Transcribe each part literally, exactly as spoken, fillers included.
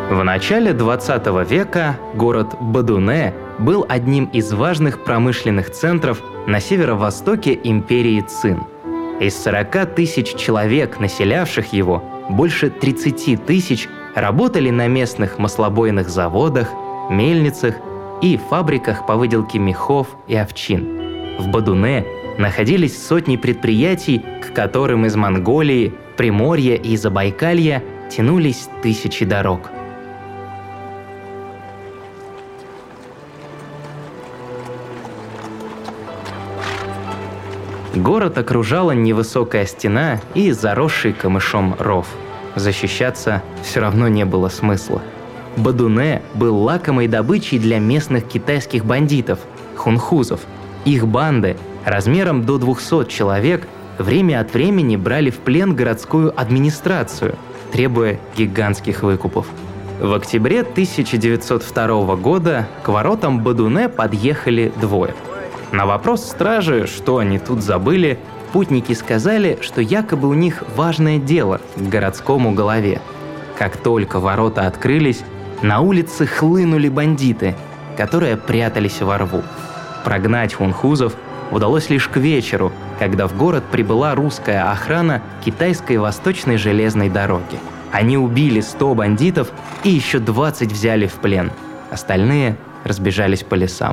В начале двадцатого века город Бадуне был одним из важных промышленных центров на северо-востоке империи Цин. Из сорока тысяч человек, населявших его, больше тридцати тысяч работали на местных маслобойных заводах, мельницах и фабриках по выделке мехов и овчин. В Бадуне находились сотни предприятий, к которым из Монголии, Приморья и Забайкалья тянулись тысячи дорог. Город окружала невысокая стена и заросший камышом ров. Защищаться все равно не было смысла. Бадуне был лакомой добычей для местных китайских бандитов – хунхузов. Их банды, размером до двухсот человек, время от времени брали в плен городскую администрацию, требуя гигантских выкупов. В октябре тысяча девятьсот второго года к воротам Бадуне подъехали двое. На вопрос стражи, что они тут забыли, путники сказали, что якобы у них важное дело к городскому голове. Как только ворота открылись, на улице хлынули бандиты, которые прятались во рву. Прогнать хунхузов удалось лишь к вечеру, когда в город прибыла русская охрана китайской восточной железной дороги. Они убили сто бандитов и еще двадцать взяли в плен. Остальные разбежались по лесам.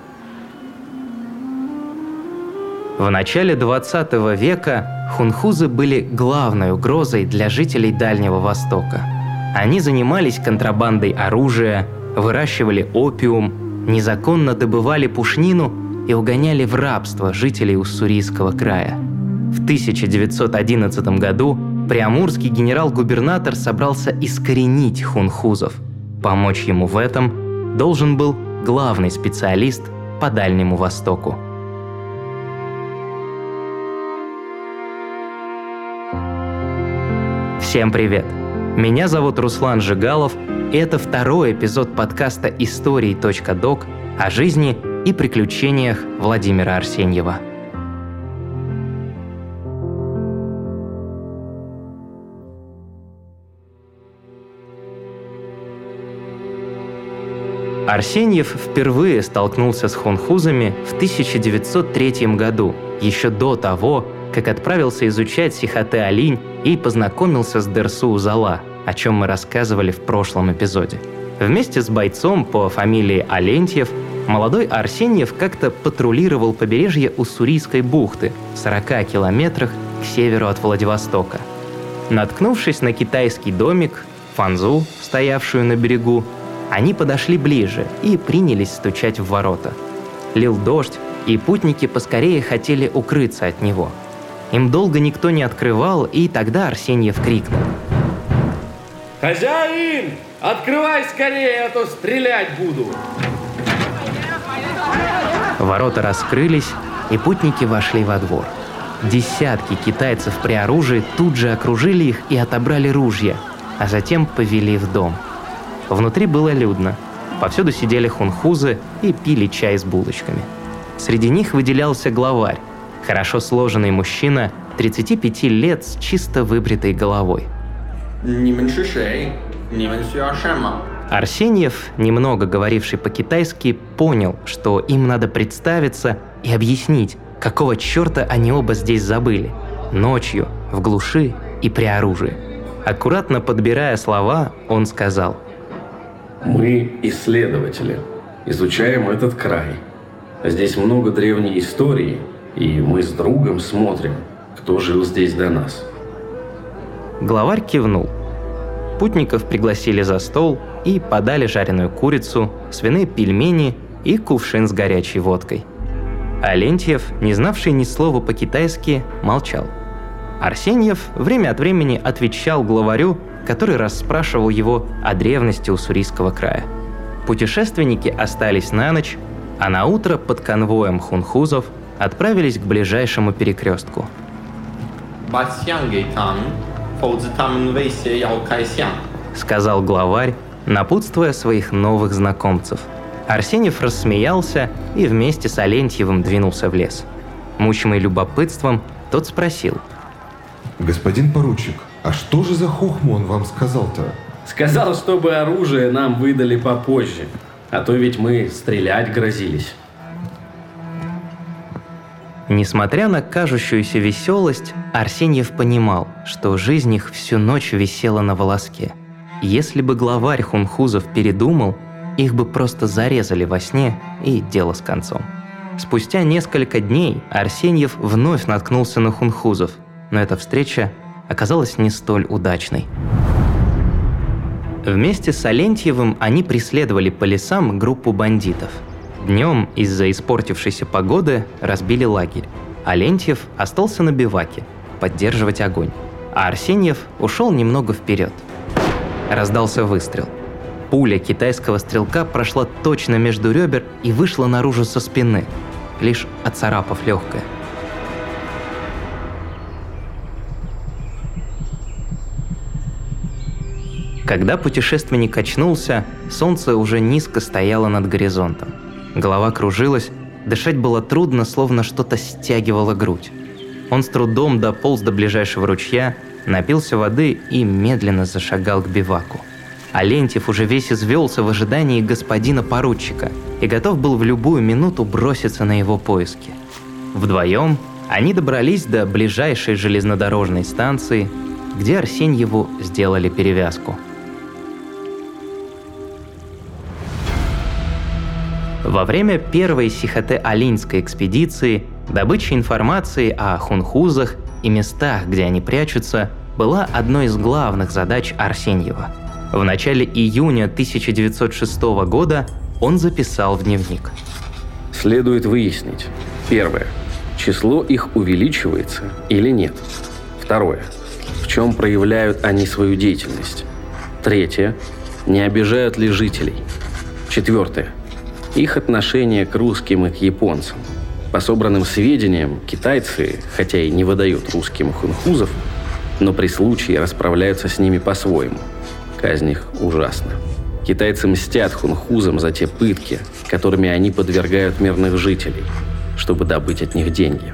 В начале двадцатого века хунхузы были главной угрозой для жителей Дальнего Востока. Они занимались контрабандой оружия, выращивали опиум, незаконно добывали пушнину и угоняли в рабство жителей Уссурийского края. В тысяча девятьсот одиннадцатом году приамурский генерал-губернатор собрался искоренить хунхузов. Помочь ему в этом должен был главный специалист по Дальнему Востоку. Всем привет! Меня зовут Руслан Жигалов, и это второй эпизод подкаста истории точка док о жизни и приключениях Владимира Арсеньева. Арсеньев впервые столкнулся с хунхузами в тысяча девятьсот третьем году, еще до того, как отправился изучать Сихотэ-Алинь и познакомился с Дерсу-Узала, о чем мы рассказывали в прошлом эпизоде. Вместе с бойцом по фамилии Алентьев молодой Арсеньев как-то патрулировал побережье Уссурийской бухты в сорока километрах к северу от Владивостока. Наткнувшись на китайский домик, фанзу, стоявшую на берегу, они подошли ближе и принялись стучать в ворота. Лил дождь, и путники поскорее хотели укрыться от него. Им долго никто не открывал, и тогда Арсеньев крикнул: «Хозяин, открывай скорее, а то стрелять буду!» Ворота раскрылись, и путники вошли во двор. Десятки китайцев при оружии тут же окружили их и отобрали ружья, а затем повели в дом. Внутри было людно. Повсюду сидели хунхузы и пили чай с булочками. Среди них выделялся главарь, хорошо сложенный мужчина, тридцати пяти лет с чисто выбритой головой. Арсеньев, немного говоривший по-китайски, понял, что им надо представиться и объяснить, какого черта они оба здесь забыли. Ночью, в глуши и при оружии. Аккуратно подбирая слова, он сказал: «Мы исследователи, изучаем этот край. Здесь много древней истории, и мы с другом смотрим, кто жил здесь до нас». Главарь кивнул. Путников пригласили за стол и подали жареную курицу, свиные пельмени и кувшин с горячей водкой. Алентьев, не знавший ни слова по-китайски, молчал. Арсеньев время от времени отвечал главарю, который расспрашивал его о древности Уссурийского края. Путешественники остались на ночь, а на утро под конвоем хунхузов отправились к ближайшему перекрестку. Сказал главарь, напутствуя своих новых знакомцев. Арсеньев рассмеялся и вместе с Алентьевым двинулся в лес. Мучимый любопытством, тот спросил: «Господин поручик, а что же за хохму он вам сказал-то? Сказал, чтобы оружие нам выдали попозже, а то ведь мы стрелять грозились. Несмотря на кажущуюся веселость, Арсеньев понимал, что жизнь их всю ночь висела на волоске. Если бы главарь хунхузов передумал, их бы просто зарезали во сне, и дело с концом. Спустя несколько дней Арсеньев вновь наткнулся на хунхузов, но эта встреча оказалась не столь удачной. Вместе с Алентьевым они преследовали по лесам группу бандитов. Днем из-за испортившейся погоды разбили лагерь. Алентьев остался на биваке, поддерживать огонь, а Арсеньев ушел немного вперед. Раздался выстрел. Пуля китайского стрелка прошла точно между ребер и вышла наружу со спины, лишь оцарапав легкое. Когда путешественник очнулся, солнце уже низко стояло над горизонтом. Голова кружилась, дышать было трудно, словно что-то стягивало грудь. Он с трудом дополз до ближайшего ручья, напился воды и медленно зашагал к биваку. Алентьев уже весь извелся в ожидании господина поручика и готов был в любую минуту броситься на его поиски. Вдвоем они добрались до ближайшей железнодорожной станции, где Арсеньеву сделали перевязку. Во время первой Сихотэ-Алиньской экспедиции добыча информации о хунхузах и местах, где они прячутся, была одной из главных задач Арсеньева. В начале июня тысяча девятьсот шестого года он записал в дневник. Следует выяснить. Первое. Число их увеличивается или нет? Второе. В чем проявляют они свою деятельность? Третье. Не обижают ли жителей? Четвертое. Их отношение к русским и к японцам. По собранным сведениям, китайцы, хотя и не выдают русским хунхузов, но при случае расправляются с ними по-своему. Казнь их ужасна. Китайцы мстят хунхузам за те пытки, которыми они подвергают мирных жителей, чтобы добыть от них деньги.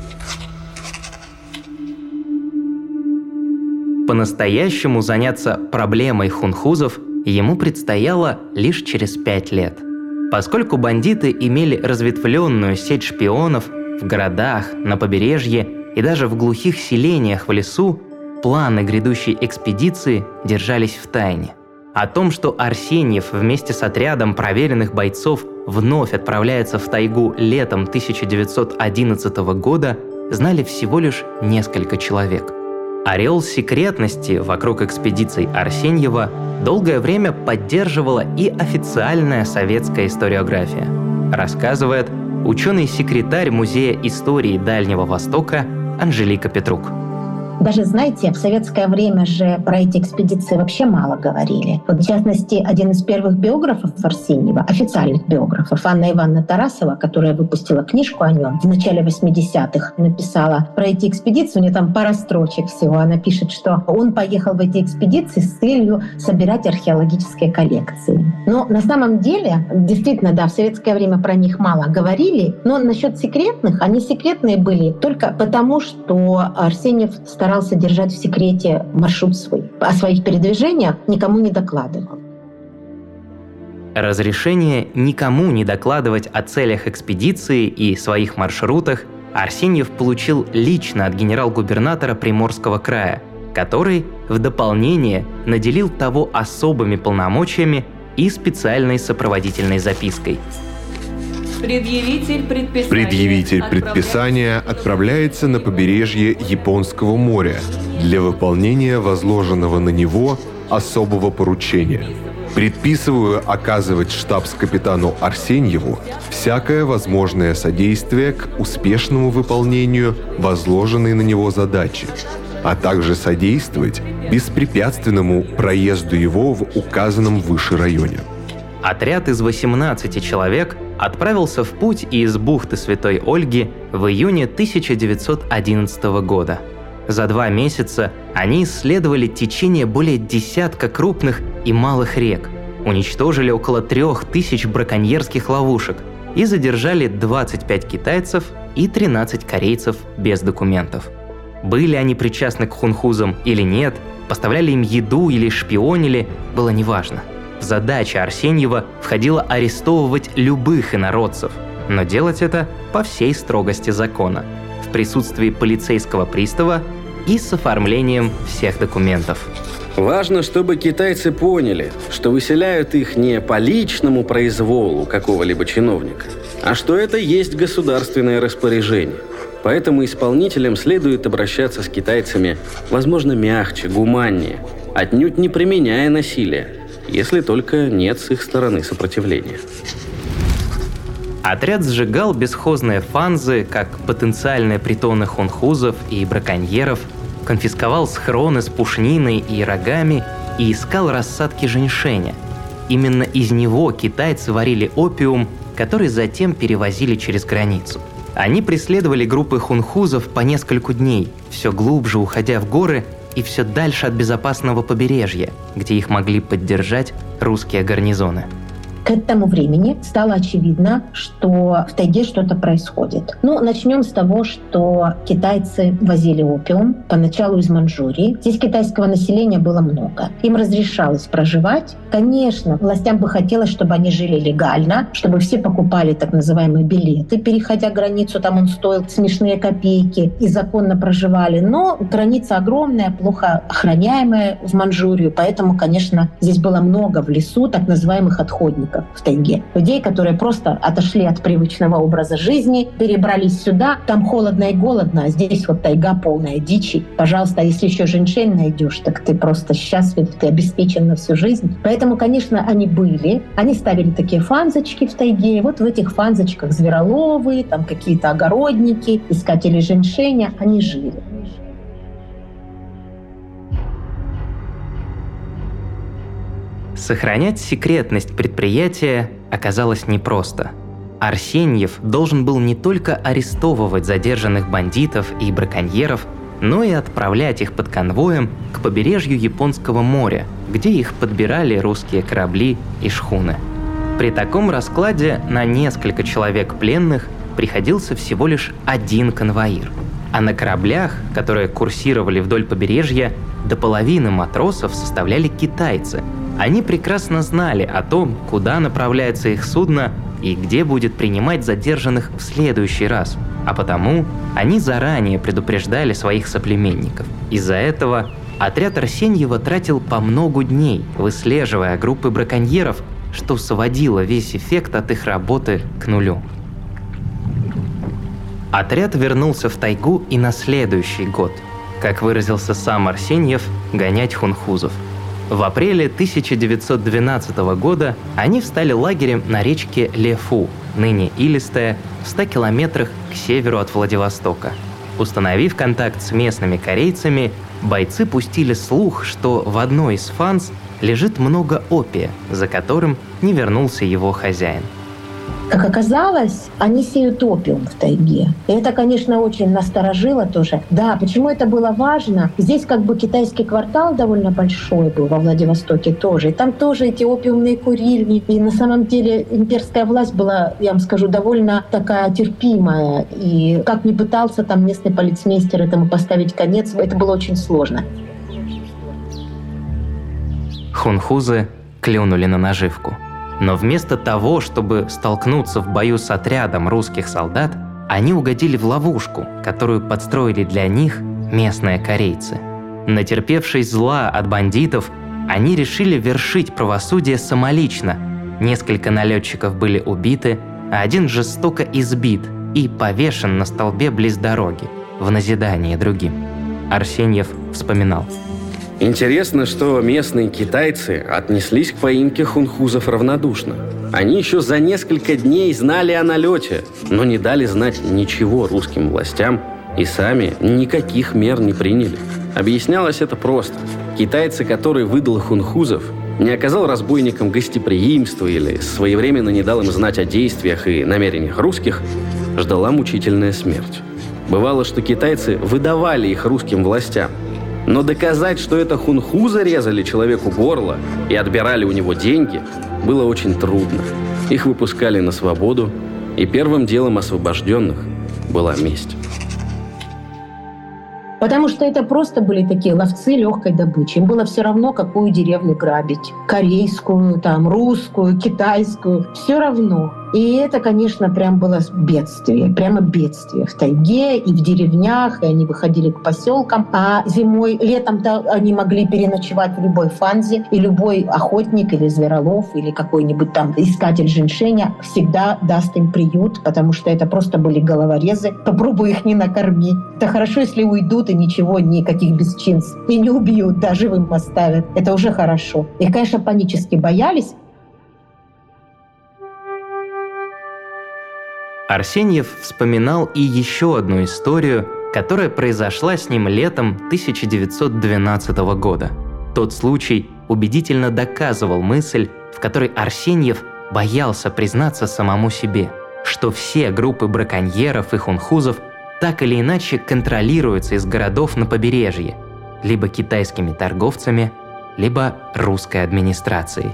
По-настоящему заняться проблемой хунхузов ему предстояло лишь через пять лет. Поскольку бандиты имели разветвленную сеть шпионов в городах, на побережье и даже в глухих селениях в лесу, планы грядущей экспедиции держались в тайне. О том, что Арсеньев вместе с отрядом проверенных бойцов вновь отправляется в тайгу летом тысяча девятьсот одиннадцатого года, знали всего лишь несколько человек. Ореол секретности вокруг экспедиций Арсеньева долгое время поддерживала и официальная советская историография, рассказывает ученый-секретарь Музея истории Дальнего Востока Анжелика Петрук. Даже, знаете, в советское время же про эти экспедиции вообще мало говорили. Вот, в частности, один из первых биографов Арсеньева, официальных биографов, Анна Ивановна Тарасова, которая выпустила книжку о нем в начале восьмидесятых, написала про эти экспедиции, у нее там пара строчек всего. Она пишет, что он поехал в эти экспедиции с целью собирать археологические коллекции. Но на самом деле, действительно, да, в советское время про них мало говорили, но насчет секретных, они секретные были только потому, что Арсеньев старался старался держать в секрете маршрут свой. О своих передвижениях никому не докладывал. Разрешение никому не докладывать о целях экспедиции и своих маршрутах Арсеньев получил лично от генерал-губернатора Приморского края, который в дополнение наделил того особыми полномочиями и специальной сопроводительной запиской. Предъявитель предписания, Предъявитель предписания отправляется на побережье Японского моря для выполнения возложенного на него особого поручения. Предписываю оказывать штабс-капитану Арсеньеву всякое возможное содействие к успешному выполнению возложенной на него задачи, а также содействовать беспрепятственному проезду его в указанном выше районе. Отряд из восемнадцати человек отправился в путь из бухты Святой Ольги в июне тысяча девятьсот одиннадцатого года. За два месяца они исследовали течение более десятка крупных и малых рек, уничтожили около трех тысяч браконьерских ловушек и задержали двадцать пять китайцев и тринадцать корейцев без документов. Были они причастны к хунхузам или нет, поставляли им еду или шпионили, было неважно. В задачи Арсеньева входило арестовывать любых инородцев, но делать это по всей строгости закона, в присутствии полицейского пристава и с оформлением всех документов. Важно, чтобы китайцы поняли, что выселяют их не по личному произволу какого-либо чиновника, а что это есть государственное распоряжение. Поэтому исполнителям следует обращаться с китайцами, возможно, мягче, гуманнее, отнюдь не применяя насилие, если только нет с их стороны сопротивления. Отряд сжигал бесхозные фанзы, как потенциальные притоны хунхузов и браконьеров, конфисковал схроны с пушниной и рогами и искал рассадки женьшеня. Именно из него китайцы варили опиум, который затем перевозили через границу. Они преследовали группы хунхузов по нескольку дней, все глубже уходя в горы и все дальше от безопасного побережья, где их могли поддержать русские гарнизоны. К этому времени стало очевидно, что в тайге что-то происходит. Ну, начнем с того, что китайцы возили опиум поначалу из Манчжурии. Здесь китайского населения было много. Им разрешалось проживать. Конечно, властям бы хотелось, чтобы они жили легально, чтобы все покупали так называемые билеты, переходя границу, там он стоил смешные копейки, и законно проживали. Но граница огромная, плохо охраняемая в Манчжурию, поэтому, конечно, здесь было много в лесу так называемых отходников в тайге. Людей, которые просто отошли от привычного образа жизни, перебрались сюда, там холодно и голодно, а здесь вот тайга полная дичи. Пожалуйста, если еще женьшень найдешь, так ты просто счастлив, ты обеспечен на всю жизнь. Поэтому, конечно, они были. Они ставили такие фанзочки в тайге, и вот в этих фанзочках звероловы, там какие-то огородники, искатели женьшеня, они жили. Сохранять секретность предприятия оказалось непросто. Арсеньев должен был не только арестовывать задержанных бандитов и браконьеров, но и отправлять их под конвоем к побережью Японского моря, где их подбирали русские корабли и шхуны. При таком раскладе на несколько человек пленных приходился всего лишь один конвоир. А на кораблях, которые курсировали вдоль побережья, до половины матросов составляли китайцы. Они прекрасно знали о том, куда направляется их судно и где будет принимать задержанных в следующий раз. А потому они заранее предупреждали своих соплеменников. Из-за этого отряд Арсеньева тратил по многу дней, выслеживая группы браконьеров, что сводило весь эффект от их работы к нулю. Отряд вернулся в тайгу и на следующий год, как выразился сам Арсеньев, гонять хунхузов. В апреле тысяча девятьсот двенадцатого года они встали лагерем на речке Лефу, ныне Илистая, в ста километрах к северу от Владивостока. Установив контакт с местными корейцами, бойцы пустили слух, что в одной из фанз лежит много опия, за которым не вернулся его хозяин. Как оказалось, они сеют опиум в тайге. И это, конечно, очень насторожило тоже. Да, почему это было важно? Здесь как бы китайский квартал довольно большой был во Владивостоке тоже. И там тоже эти опиумные курильни. И на самом деле имперская власть была, я вам скажу, довольно такая терпимая. И как ни пытался там местный полицмейстер этому поставить конец, это было очень сложно. Хунхузы клюнули на наживку. Но вместо того, чтобы столкнуться в бою с отрядом русских солдат, они угодили в ловушку, которую подстроили для них местные корейцы. Натерпевшись зла от бандитов, они решили вершить правосудие самолично. Несколько налетчиков были убиты, а один жестоко избит и повешен на столбе близ дороги, в назидание другим. Арсеньев вспоминал. Интересно, что местные китайцы отнеслись к поимке хунхузов равнодушно. Они еще за несколько дней знали о налете, но не дали знать ничего русским властям и сами никаких мер не приняли. Объяснялось это просто. Китайцы, который выдал хунхузов, не оказал разбойникам гостеприимства или своевременно не дал им знать о действиях и намерениях русских, ждала мучительная смерть. Бывало, что китайцы выдавали их русским властям, но доказать, что это хунхузы резали человеку горло и отбирали у него деньги, было очень трудно. Их выпускали на свободу, и первым делом освобожденных была месть. Потому что это просто были такие ловцы легкой добычи. Им было все равно, какую деревню грабить. Корейскую, там, русскую, китайскую. Все равно. И это, конечно, прям было бедствие. Прямо бедствие. В тайге и в деревнях. И они выходили к поселкам. А зимой, летом-то они могли переночевать в любой фанзе. И любой охотник или зверолов, или какой-нибудь там искатель женьшеня всегда даст им приют, потому что это просто были головорезы. Попробуй их не накорми. Это хорошо, если уйдут и ничего, никаких бесчинств. И не убьют, даже живым оставят. Это уже хорошо. И, конечно, панически боялись. Арсеньев вспоминал и еще одну историю, которая произошла с ним летом тысяча девятьсот двенадцатого года. Тот случай убедительно доказывал мысль, в которой Арсеньев боялся признаться самому себе, что все группы браконьеров и хунхузов так или иначе контролируются из городов на побережье, либо китайскими торговцами, либо русской администрацией.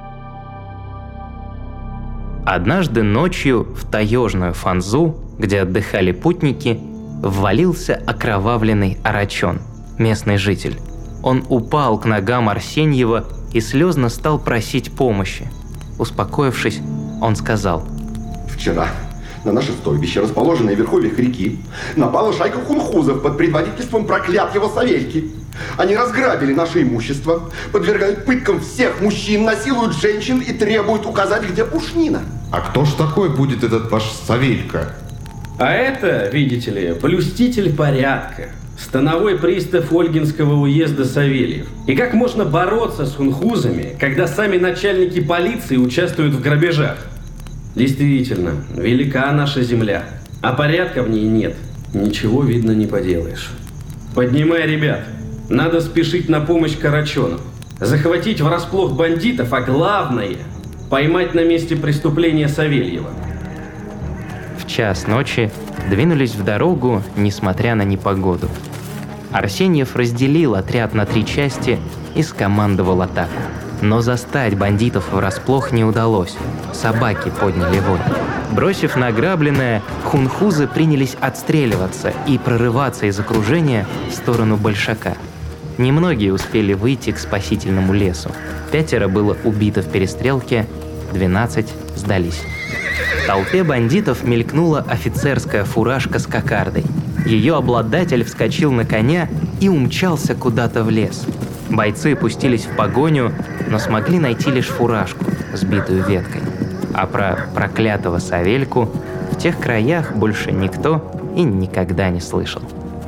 Однажды ночью в таежную фанзу, где отдыхали путники, ввалился окровавленный Арачон, местный житель. Он упал к ногам Арсеньева и слезно стал просить помощи. Успокоившись, он сказал: «Вчера на наше стойбище, расположенное в верховьях реки, напала шайка хунхузов под предводительством проклятого Савельки. Они разграбили наше имущество, подвергают пыткам всех мужчин, насилуют женщин и требуют указать, где пушнина». А кто ж такой будет этот ваш Савелька? А это, видите ли, блюститель порядка. Становой пристав Ольгинского уезда Савельев. И как можно бороться с хунхузами, когда сами начальники полиции участвуют в грабежах? Действительно, велика наша земля, а порядка в ней нет. Ничего, видно, не поделаешь. Поднимай, ребят. Надо спешить на помощь Карачону. Захватить врасплох бандитов, а главное – поймать на месте преступления Савельева. В час ночи двинулись в дорогу, несмотря на непогоду. Арсеньев разделил отряд на три части и скомандовал атаку. Но застать бандитов врасплох не удалось. Собаки подняли вой. Бросив награбленное, хунхузы принялись отстреливаться и прорываться из окружения в сторону Большака. Немногие успели выйти к спасительному лесу. Пятеро было убито в перестрелке, двенадцать сдались. В толпе бандитов мелькнула офицерская фуражка с кокардой. Ее обладатель вскочил на коня и умчался куда-то в лес. Бойцы пустились в погоню, но смогли найти лишь фуражку, сбитую веткой. А про проклятого Савельку в тех краях больше никто и никогда не слышал.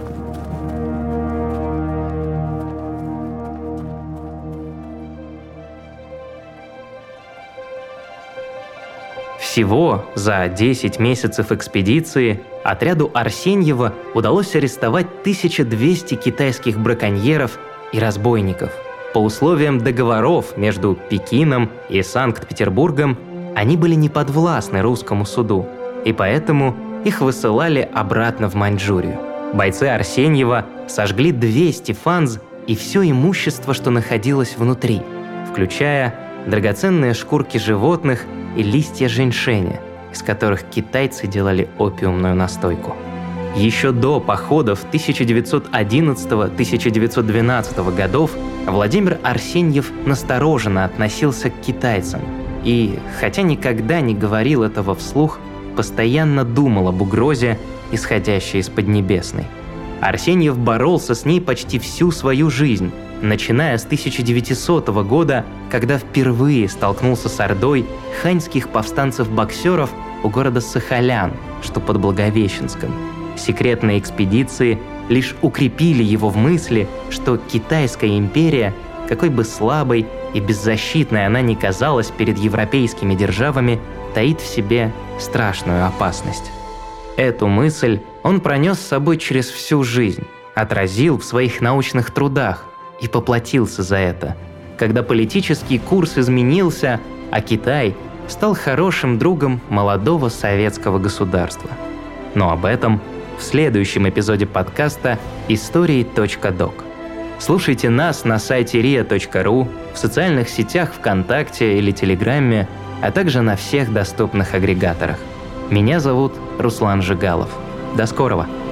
Всего за десять месяцев экспедиции отряду Арсеньева удалось арестовать тысячу двести китайских браконьеров и разбойников. По условиям договоров между Пекином и Санкт-Петербургом они были не подвластны русскому суду, и поэтому их высылали обратно в Маньчжурию. Бойцы Арсеньева сожгли двести фанз и все имущество, что находилось внутри, включая драгоценные шкурки животных и листья женьшеня, из которых китайцы делали опиумную настойку. Еще до походов тысяча девятьсот одиннадцатого — тысяча девятьсот двенадцатого годов Владимир Арсеньев настороженно относился к китайцам и, хотя никогда не говорил этого вслух, постоянно думал об угрозе, исходящей из Поднебесной. Арсеньев боролся с ней почти всю свою жизнь, начиная с тысяча девятисотого года, когда впервые столкнулся с ордой ханьских повстанцев-боксеров у города Сахалян, что под Благовещенском. Секретные экспедиции лишь укрепили его в мысли, что Китайская империя, какой бы слабой и беззащитной она ни казалась перед европейскими державами, таит в себе страшную опасность. Эту мысль он пронес с собой через всю жизнь, отразил в своих научных трудах и поплатился за это, когда политический курс изменился, а Китай стал хорошим другом молодого советского государства. Но об этом в следующем эпизоде подкаста «Истории точка док». Слушайте нас на сайте риа точка ру, в социальных сетях ВКонтакте или Телеграме, а также на всех доступных агрегаторах. Меня зовут Руслан Жигалов. До скорого!